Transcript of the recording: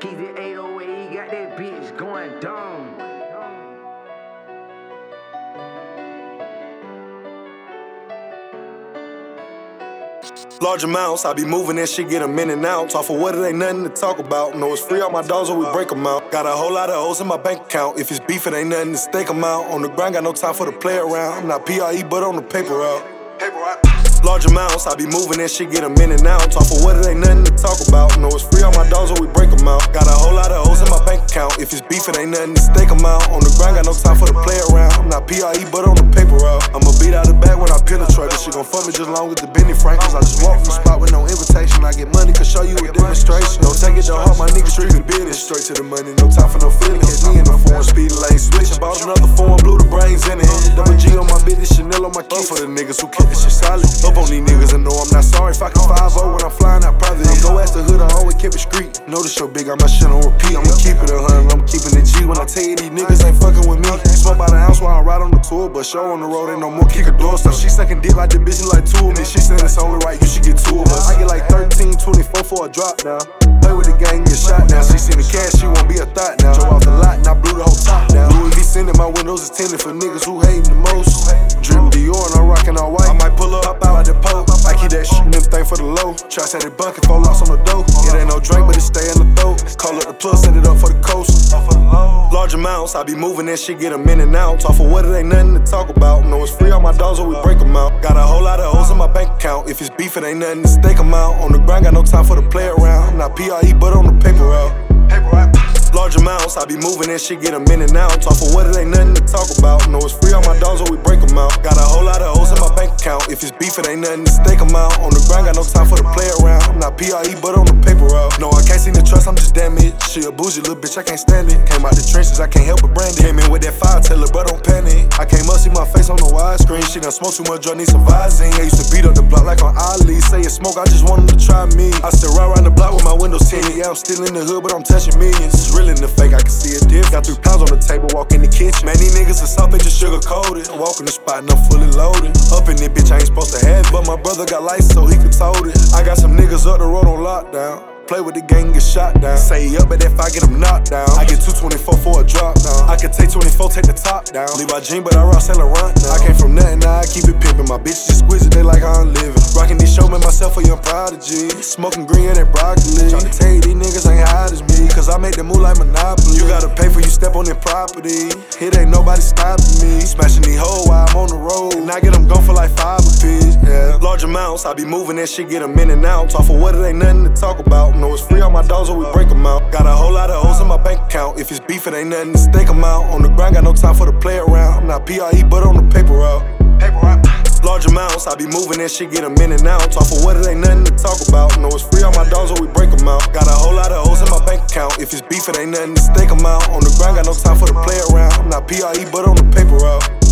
Keep it 808, he got that bitch going down. Large amounts, I be moving that shit, get them in and out. Off of what it ain't nothing to talk about. No, it's free all my dogs or we break them out. Got a whole lot of O's in my bank account. If it's beef, it ain't nothing to stake them out. On the grind, got no time for the play around. I'm not PRE, but on the paper route. Large amounts, I be moving that shit, get them in and out. Off of what it ain't nothing to talk about. No, it's free all my dogs or we break them out. Got a whole lot of O's in my bank account. If it's beef, it ain't nothing to stake them out. On the grind, got no time for the play around. I'm not PRE, but on the paper route. I'ma beat out the back when I penetrate. This shit gon' fuck me just long as the Benny Franklin's. I just walk from the spot with no invitation. I get money, can show you a demonstration. Don't take it to heart, my niggas strictly business. Straight to the money, no time for no feelings. Catch me in the foreign speed lane, switching. Bought another foreign, blew the brains in it. Double G on my business, Chanel on my kid. For the niggas who keep this shit solid. Up on these niggas and know I'm not sorry. If I can 5-0 when I'm flying out private. Go ask the hood, I always keep it street. Know the show big, got my shit on repeat. I'ma keep it 100, I'm keeping it G. When I tell you these niggas ain't fucking with me. Smoke by the ounce while I ride on the tour, but show on the road ain't no more kick a door stuff. She sucking dick like the bitch like two of me. She said it's only right, you should get two of us. I get like 13, 24 for a drop down. Play with the gang, get shot down. She seen the cash, she won't be a thought now. Drove off the lot and I blew the whole top down. Louis V sending my windows is tinted for niggas who hating the most. Drip Dior and I'm rocking all white. I might pull up, pop out at the pole. I keep that shit in them thing for the low. Try to set it bucket, 4 locks on the dough. It ain't no drink, but it stay in the throat. Call up the plug, set it up for the coast. Large amounts, I be moving that shit, get them in and out. Off of what it ain't nothing to talk about. No, it's free all my dogs or we break them out. Got a whole lot of O's in my bank account. If it's beef, it ain't nothing to stake them out. On the grind, got no time for the play around. I'm not PRE, but on the paper route. Large amounts, I be moving that shit, get them in and out. Off of what it ain't nothing to talk about. No, it's free all my dogs or we break them out. Got a whole lot of O's in my bank account. If it's beef, it ain't nothing to stake them out. On the grind, got no time for the play around. I'm not PRE, but on the paper route. No, I can't seem to trust, I'm just damaged. She a bougie little bitch, I can't stand it. Came out the trenches, I can't help but brand it. Came in with that fire, tell her, bro, don't panic. I came up, see my face on the widescreen. She done smoked too much drug, need some Visine. I used to beat up the block like on Ali. Say it smoke, I just want them to try me. I still ride around the block with my windows tinted. Yeah, I'm still in the hood, but I'm touching millions. It's real in the fake, I can see a diff. Got 3 pounds on the table, walk in the kitchen. Man, these niggas are soft, they just sugar-coated. I walk in the spot and I'm fully loaded. Up in this bitch, I ain't supposed to have it, but my brother got license, so he could tote it. I got some niggas up the road on lockdown. Play with the gang, get shot down. Say up, but if I get them knocked down, I get 224 for a drop down. I could take 24, take the top down. Leave my jean, but I rock Saint Laurent now. I came from nothing, now I keep it pimpin'. My bitch just squeeze it, they like how I'm living. Rockin' these show, make myself a young prodigy. Smoking green and that broccoli. Tryna tell you these niggas ain't hot as me, cause I make the move like Monopoly. You gotta pay for you step on their property. It ain't nobody stopping me. Smashing these hoes while I'm on the road, and I get them gone for like 5 a piece. Yeah. Large amounts, I be moving that shit, get them in and out. Off of what it ain't nothing to talk about. No, it's free all my dogs or we break them out. Got a whole lot of O's in my bank account. If it's beef, it ain't nothing to stake them out. On the grind, got no time for the play around. I'm not PRE, but on the paper route. Large amounts, I be moving that shit, get them in and out. Off of what it ain't nothing to talk about. No, it's free all my dogs or we break them out. Got a whole lot of O's in my bank account. If it's beef, it ain't nothing to stake them out. On the grind, got no time for the play around. I'm not PRE, but on the paper route.